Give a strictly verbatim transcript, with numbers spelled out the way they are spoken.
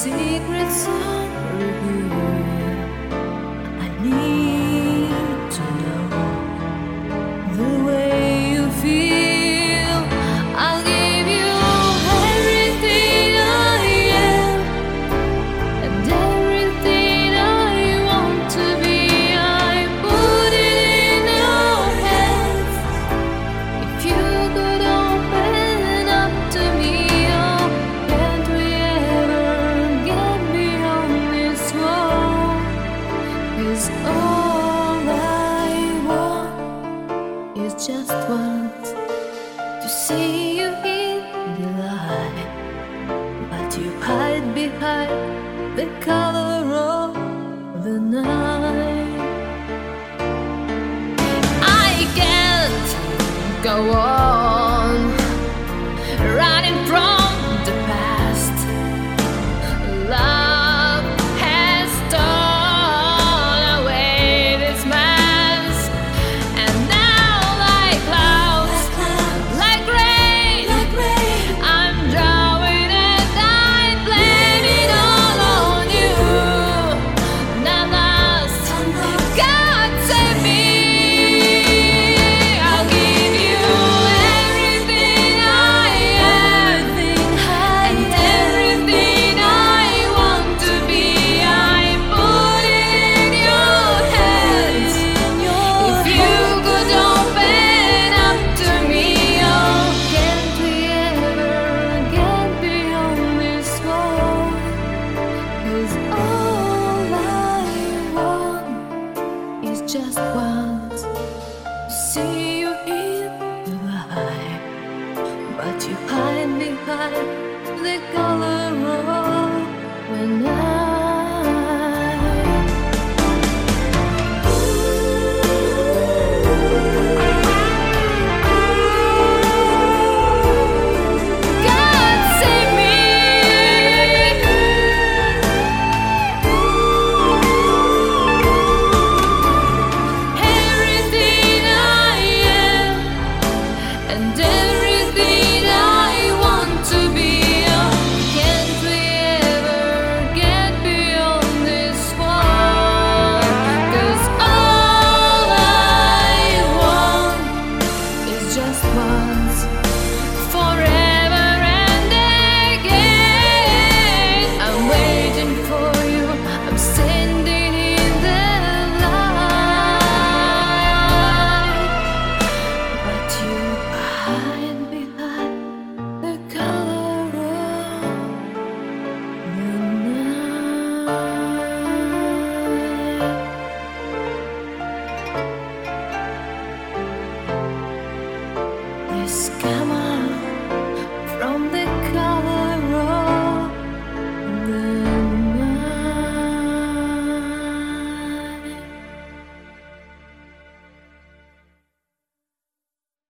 secrets of you. I need to know the way you feel. I'll give you everything I am and everything I want to be. I put it in your hands. If you could open up to me, oh, can't we ever get beyond this wall? 'Cause all I want is just once to see you in the light, but you hide behind the color of the night. I can't go on running from the past. Love has torn away this mask, and now like clouds, like rain, I'm drawing and I blame it all on you. Now last, God save me. I'll give you everything I am and everything I want to be. I put it in your hands. If you could open up to me, oh, can't we ever get beyond this wall? 'Cause all I want is just once to see you in the light, but you hide behind the color of the night. God save me. Everything I am and everything I want to be. Oh, can't we ever get beyond this wall? 'Cause all I want is just once, forever and again. I'm waiting for you, I'm standing in the light, but you hide behind the color of the night. Please come on.